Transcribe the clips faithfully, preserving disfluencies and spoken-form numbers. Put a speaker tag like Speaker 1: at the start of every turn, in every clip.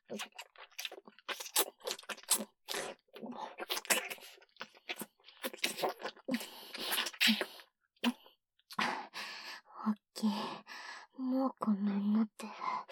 Speaker 1: おっきい。もうこんなになって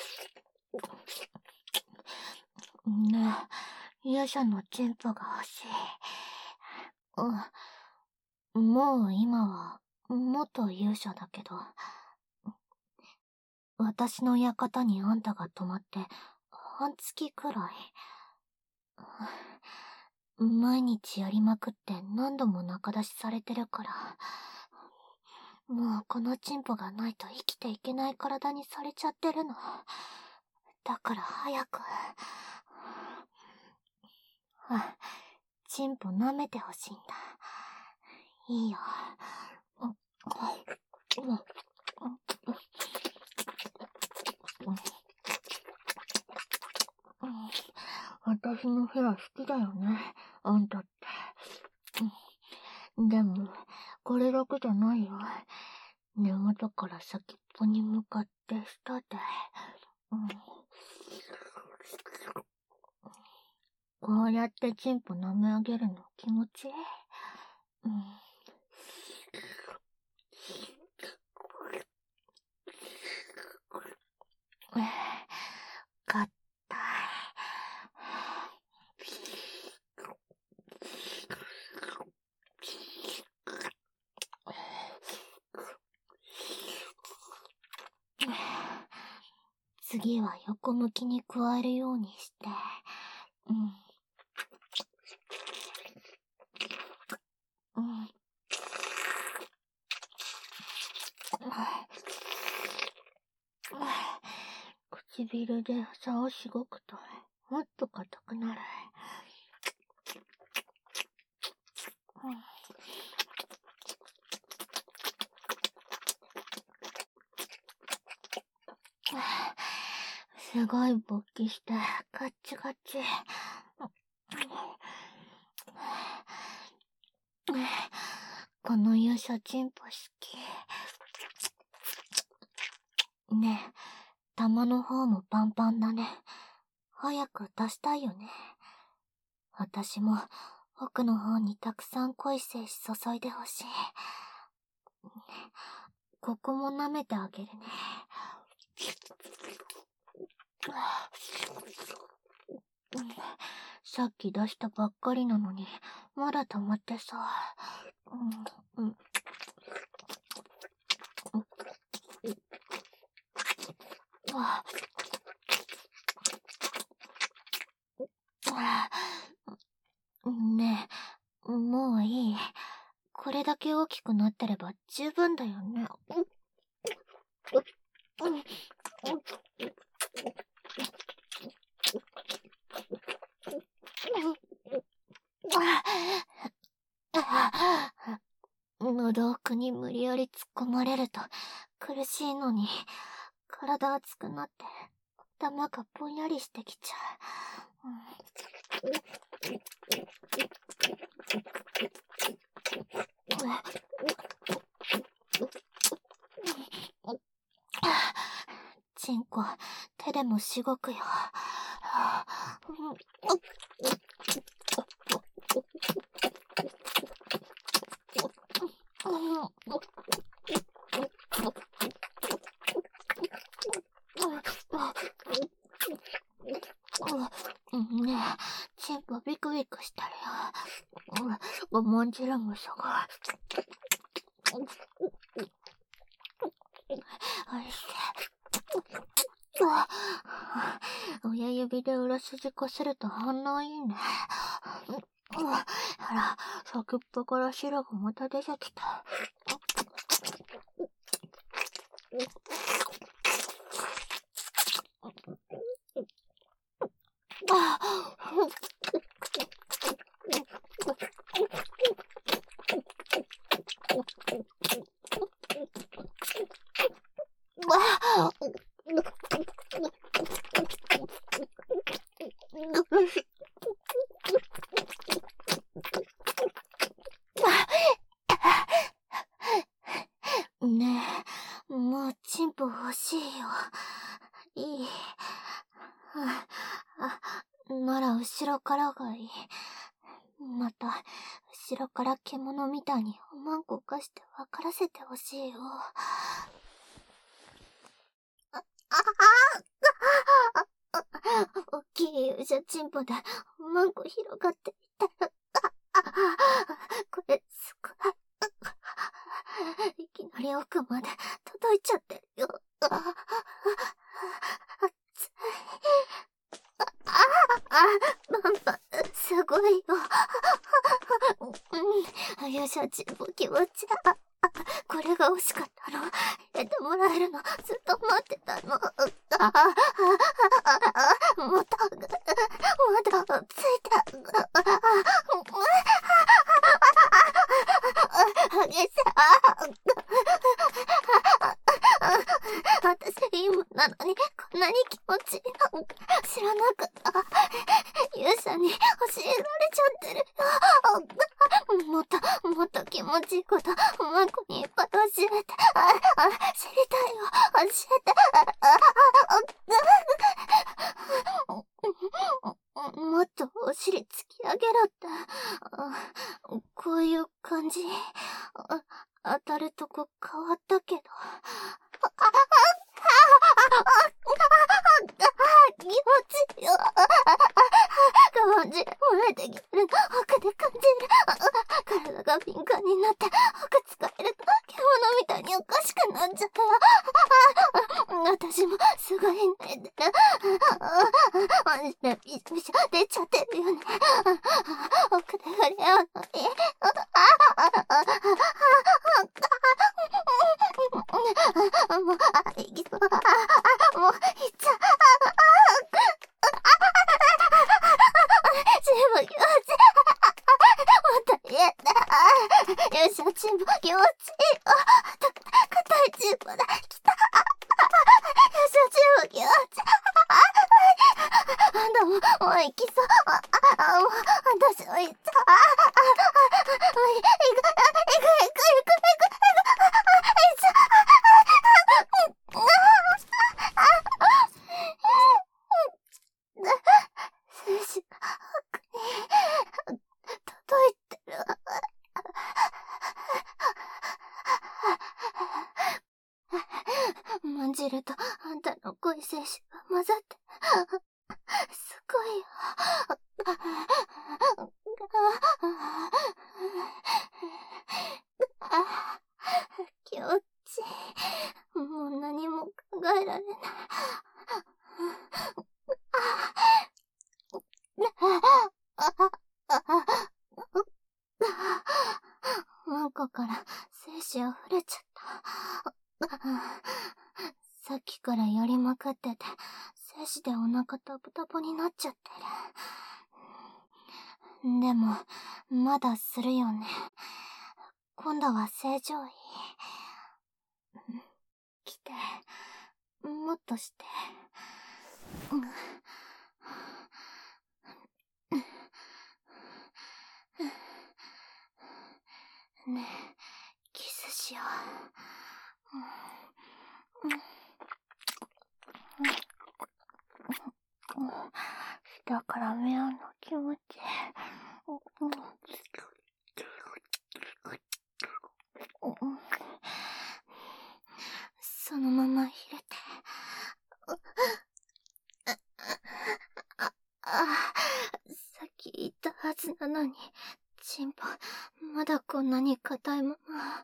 Speaker 1: る。ねえ、勇者のチンポが欲しい。うん、もう今は、元勇者だけど、私の館にあんたが泊まって、半月くらい。毎日やりまくって何度も仲出しされてるから、もうこのチンポがないと生きていけない体にされちゃってるの。だから早く。あ、チンポ舐めてほしいんだ。いいよ。私の部屋好きだよね、あんたって。でも、これだけじゃないよ。根元から先っぽに向かって舌で、うん、こうやってチンポ舐め上げるの気持ちいい。うん、かったい。次は横向きに加えるようにして、うん。うん。唇で差をしごくと、もっと硬くなる。うん、すごい勃起してガッチガチ。この勇者チンポ好き。ねえ、玉の方もパンパンだね。早く出したいよね。私も奥の方にたくさん濃い精子注いでほしい。ここも舐めてあげるね。さっき出したばっかりなのに、まだ溜まってさ。うん、うん。ねえ、もういい。これだけ大きくなってれば十分だよね。喉奥に無理やり突っ込まれると苦しいのに、体熱くなって頭がぼんやりしてきちゃう。チンコ、手でもしごくよ。ねえ、チンポビクビクしてるよ。重んじるむそが。おいしい。親指で裏筋こすると反応いいね。ほら、先っぽから白がまた出てきた。ねえ、もうチンポ欲しいよ。いい。あ、 後ろからがいい。また、後ろから獣みたいにおまんこかして分からせてほしいよ。あ、あああ大きい勇者チンポでおまんこ広がっていったら、ああこれすごい。いきなり奥まで届いちゃってるよ。ああ熱い。ああパンパン、すごいよ。うん、勇者チンポ気持ちだ。これが欲しかったの。入れてもらえるの。ずっと待ってたの。ああ、また、まだ、ついた。あげさ。私、今なのに、こんなに気持ちいいの。知らなかった。勇者に教えられちゃってるよ。もっと、もっと気持ちいいこと、マコにいっぱい教えて。あ、あ、知りたいよ。教えて。もっとお尻突き上げろって。こういう感じ。当たるとこ変わったけど。気持ちいいよ。感じ、漏れてきてる。奥で感じる。体が敏感になって、奥使えると、獣みたいにおかしくなっちゃった。私もすごい泣いてる。マジでビシビシ出ちゃってるよね。奥で触れ合うのに。もう、あ、いきそう。もう、いっちゃう。チンポ気持ちいい。もっと言えた。よっしゃ、チンポ気持ちいいよ。硬いチンポだ。来た。よっしゃ、チンポ気持ちいい。あんたも、もう行きそう。あ、あ、もう、私も行っちゃう。行く、行く、行く、行く、行く、行く、行っちゃう。精子が奥に届いてる。まんじるとあんたの濃い精子が混ざって、すごいよ。気持ちいい。もう何も考えられない。マンコから精子あふれちゃった。さっきからやりまくってて、精子でお腹タプタプになっちゃってる。でも、まだするよね。今度は正常位。来て、もっとして。ねえ、キスしよう。下から目合うの気持ちいい。そのまま入れて。あ、あ、さっき言ったはずなのに、チンポ、まだこんなに硬いまま。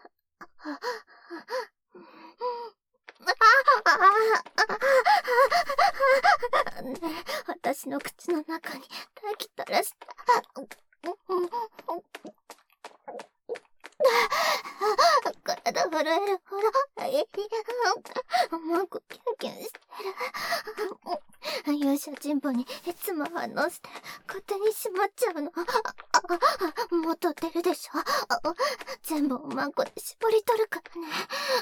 Speaker 1: ねえ、私の口の中に唾液垂らした。体震えるほど、マンコキュンキュンしてる。勇者チンポにいつも反応して勝手にしまっちゃうの。もっと出るでしょ。全部をマンコで絞り取るからね。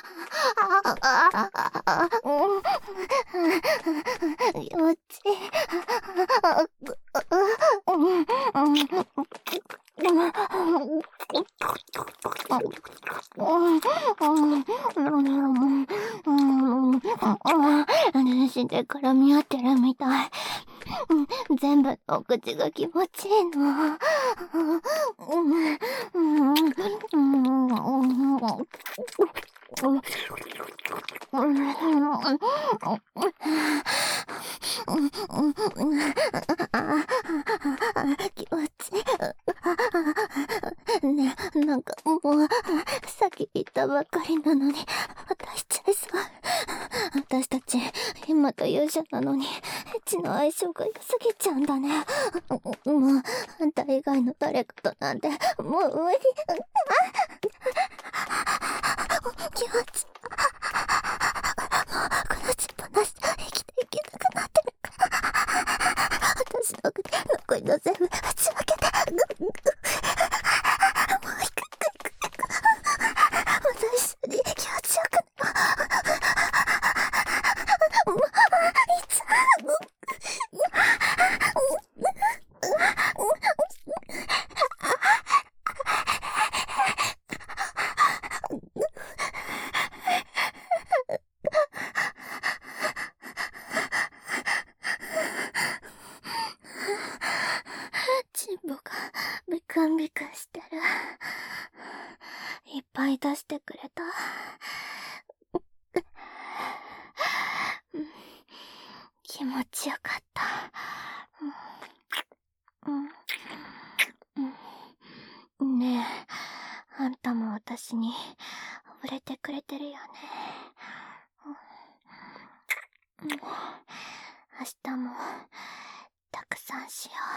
Speaker 1: 気持ちいい。死んで絡み合ってるみたい。 全部お口が気持ちいいの。気持ちいい。ねえ、なんかもう、さっき言ったばっかりなのに、私しちゃいそう。私たち、今と勇者なのに、エッチの相性が良すぎちゃうんだね。もう、あんた以外の誰かとなんて、もう無理。気持ちいい。このチップなし、生きていけなくなってるから。私の残りの全部、打ち分けて。もう一回、また一緒に気持ちよくなる。もう、いつ。チンポがビクンビクンしてる。いっぱい出してくれた。気持ちよかった。ねえ、あんたも私に惚れてくれてるよね。明日もたくさんしよう。